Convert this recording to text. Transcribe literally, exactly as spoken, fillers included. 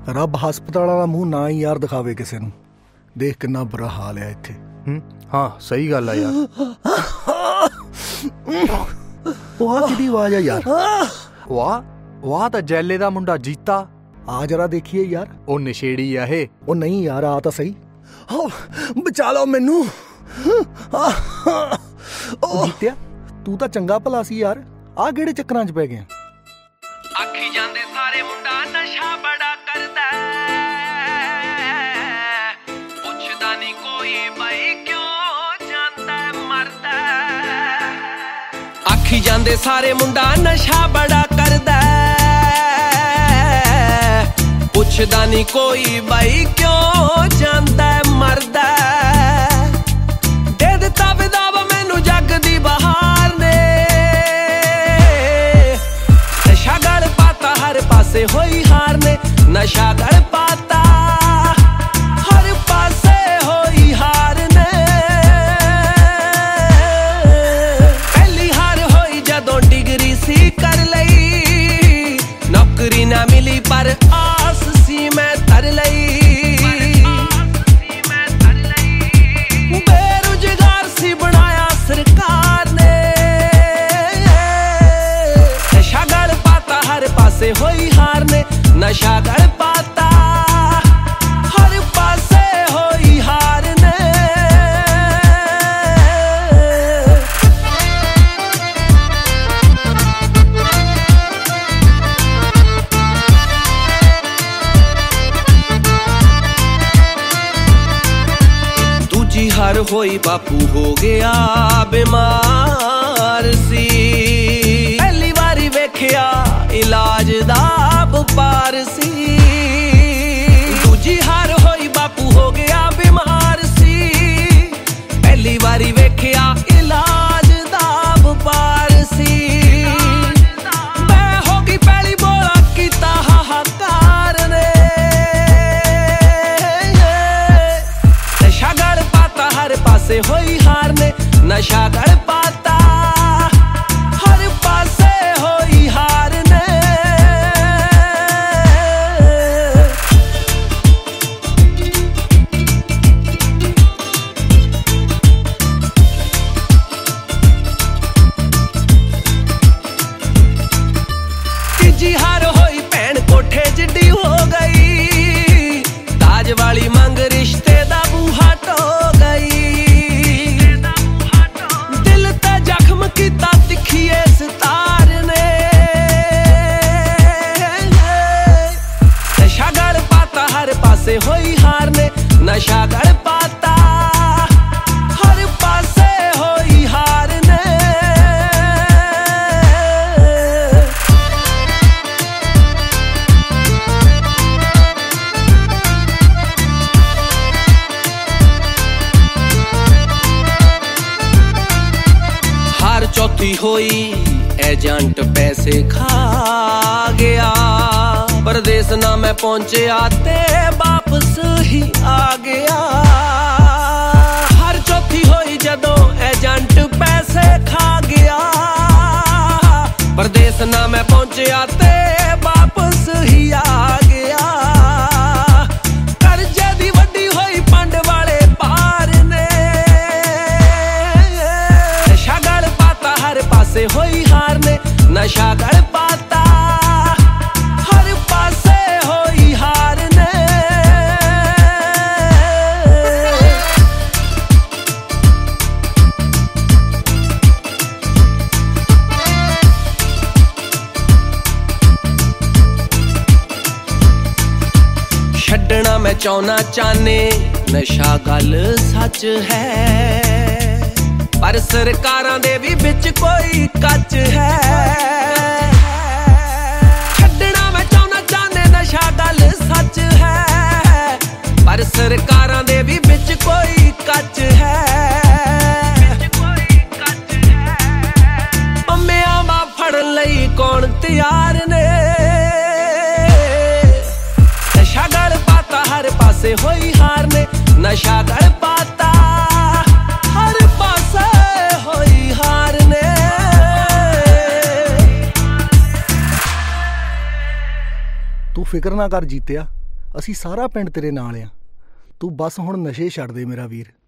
ਰੱਬ ਹਸਪਤਾਲਾਂ ਦਾ ਮੂੰਹ ਨਾ ਹੀ ਯਾਰ ਦਿਖਾਵੇ ਕਿਸੇ ਨੂੰ। ਦੇਖ ਕਿੰਨਾ ਬੁਰਾ ਹਾਲ ਹੈ ਇੱਥੇ। ਹੂੰ ਹਾਂ ਸਹੀ ਗੱਲ ਆ ਯਾਰ। ਉਹ ਆ ਕਿਹਦੀ ਆਵਾਜ਼ ਆ ਯਾਰ? ਵਾਹ ਵਾਹ ਤਾਂ ਜੈਲੇ ਦਾ ਮੁੰਡਾ ਜੀਤਾ। ਆ ਜਰਾ ਦੇਖੀਏ ਯਾਰ। ਉਹ ਨਸ਼ੇੜੀ ਆ ਇਹ। ਉਹ ਨਹੀਂ ਯਾਰ ਆ ਤਾਂ ਸਹੀ। ਬਚਾ ਲਓ ਮੈਨੂੰ। ਉਹ ਜੀਤਿਆ ਤੂੰ ਤਾਂ ਚੰਗਾ ਭਲਾ ਸੀ ਯਾਰ, ਆ ਕਿਹੜੇ ਚੱਕਰਾਂ 'ਚ ਪੈ ਗਿਆ? ਆਖੀ ਜਾਂਦੇ ਸਾਰੇ ਮੁੰਡਾ ਨਸ਼ਾ ਬੜਾ ਕਰਦਾ, ਪੁੱਛਦਾ ਨੀ ਕੋਈ ਬਈ ਕਿਉਂ ਜਾਂਦਾ ਮਰਦਾ। ਆਖੀ ਜਾਂਦੇ ਸਾਰੇ ਮੁੰਡਾ ਨਸ਼ਾ ਬੜਾ ਕਰਦਾ, ਪੁੱਛਦਾ ਨੀ ਕੋਈ ਬਈ ਕਿਉਂ ਜਾਂਦਾ ਮਰਦਾ। ਦੇ ਦਿੱਤਾ ਵਿਦਾਵਾ ਮੈਨੂੰ ਜੱਗ ਦੀ ਬਹਾਰ ਨੇ, ਨਸ਼ਾ ਗਲ ਪਾਤਾ ਹਰ ਪਾਸੇ ਹੋਈ ਹਾਰ ਨੇ। ਨਸ਼ਾ ਗਲ ਪਾਤਾ ਹਰ ਪਾਸੇ ਹੋਈ ਹਾਰ ਨੇ। ਪਹਿਲੀ ਹਾਰ ਹੋਈ ਜਦੋਂ ਡਿਗਰੀ ਸੀ ਕਰ ਲਈ, ਨੌਕਰੀ ਨਾ ਮਿਲੀ ਪਰ ਆਸ ਸੀ ਮੈਂ ਧਰ ਲਈ। ਬੇਰੁਜ਼ਗਾਰ ਸੀ ਬਣਾਇਆ ਸਰਕਾਰ ਨੇ, ਨਸ਼ਾ ਗਲ ਪਾਤਾ ਹਰ ਪਾਸੇ ਹੋਈ ਹਾਰ ਨੇ। ਨਸ਼ਾ ਗਲ ਪਾਤਾ ਹਰ ਪਾਸੇ ਹੋਈ ਹਾਰ ਨੇ। ਦੂਜੀ ਹਾਰ ਹੋਈ ਬਾਪੂ ਹੋ ਗਿਆ ਬਿਮਾਰ ਸੀ, ਪਹਿਲੀ ਵਾਰੀ ਵੇਖਿਆ ਇਲਾਜ ਦਾ ਵਪਾਰ ਸੀ। ਦੂਜੀ ਹਾਰ ਹੋਈ ਬਾਪੂ ਹੋ ਗਿਆ ਬਿਮਾਰ ਸੀ, ਪਹਿਲੀ ਵਾਰੀ ਵੇਖਿਆ ਇਲਾਜ ਦਾ ਵਪਾਰ ਸੀ। ਮੈਂ ਹੋ ਗਈ ਪਹਿਲੀ ਬੋਲਾ ਕੀਤਾ ਹਾਹਾਕਾਰ ਨੇ, ਨਸ਼ਾ ਗਲ ਪਾਤਾ ਹਰ ਪਾਸੇ ਹੋਈ ਹਾਰ ਨੇ। ਨਸ਼ਾ ਗਲ ਪਾਤਾ ਹਰ ਪਾਸੇ ਹੋਈ ਹਾਰ ਨੇ। ਤੀਜੀ ਹਾਰ ਹੋਈ ਭੈਣ ਕੋਠੇ ਜਿੱਡੀ ਹੋ ਗਈ, ਦਾਜ ਵਾਲੀ ਮੰਗ ਰਿਸ਼ਤੇ ਦਾ ਬੂਹਾ ਢੋ ਗਈ। ਦਿਲ ਤੇ ਜ਼ਖਮ ਕੀਤਾ ਤਿੱਖੀ ਇਸ ਤਾਰ ਨੇ, ਨਸ਼ਾ ਗਲ ਪਾਤਾ ਹਰ ਪਾਸੇ ਹੋਈ ਹਾਰ ਨੇ। ਨਸ਼ਾ ਗਲ ਪਾਤਾ ਹਰ ਪਾਸੇ ਹੋਈ ਹਾਰ ਨੇ। ਹਾਰ ਚੌਥੀ ਹੋਈ ਏਜੰਟ ਪੈਸੇ ਖਾ ਗਿਆ, ਪਰਦੇਸ ਨਾ ਮੈਂ ਪਹੁੰਚਿਆ ਤੇ ਵਾਪਸ ਹੀ ਆ ਗਿਆ। ਹਾਰ ਚੌਥੀ ਹੋਈ ਜਦੋਂ ਏਜੰਟ ਪੈਸੇ ਖਾ ਗਿਆ, ਪਰਦੇਸ ਨਾ ਮੈਂ ਪਹੁੰਚਿਆ ਤੇ ਵਾਪਸ ਹੀ ਆ ਗਿਆ। ਕਰਜ਼ੇ ਦੀ ਵੱਡੀ ਹੋਈ ਪੰਡ ਵਾਲੇ ਪਾਰ ਨੇ, ਨਸ਼ਾ ਗਲ ਪਾਤਾ ਹਰ ਪਾਸੇ ਹੋਈ ਹਾਰ ਨੇ। ਨਸ਼ਾ ਗਲ ਪਾਤਾ ਹਰ ਪਾਸੇ ਹੋਈ ਹਾਰ ਨੇ। ਛੱਡਣਾ ਮੈਂ ਚਾਹੁੰਨਾ ਚਾਹਨੇ, ਨਸ਼ਾ ਗੱਲ ਸੱਚ ਹੈ, ਪਰ ਸਰਕਾਰਾਂ ਦੇ ਵੀ ਵਿੱਚ ਕੋਈ ਕੱਚ ਹੈ। ਛੱਡਣਾ ਮੈਂ ਚਾਹੁੰਨਾ ਚਾਹਨੇ, ਨਸ਼ਾ ਗੱਲ ਸੱਚ ਹੈ, ਪਰ ਸਰਕਾਰਾਂ ਦੇ ਵੀ ਵਿੱਚ ਕੋਈ ਕੱਚ ਹੈ। ਪੰਮਿਆਂ ਵਾ ਫੜਨ ਲਈ ਕੌਣ ਤਿਆਰ ਨੇ, ਨਸ਼ਾ ਗਲ ਪਾਤਾ ਹਰ ਪਾਸੇ ਹੋਈ ਹਾਰ ਨੇ। ਨਸ਼ਾ ਗਲ ਪਾਤਾ ਹਰ ਪਾਸੇ ਹੋਈ ਹਾਰ ਨੇ। ਤੂੰ ਫਿਕਰ ਨਾ ਕਰ ਜੀਤਿਆ, ਅਸੀਂ ਸਾਰਾ ਪਿੰਡ ਤੇਰੇ ਨਾਲ ਆ। ਤੂੰ ਬਸ ਹੁਣ ਨਸ਼ੇ ਛੱਡ ਦੇ ਮੇਰਾ ਵੀਰ।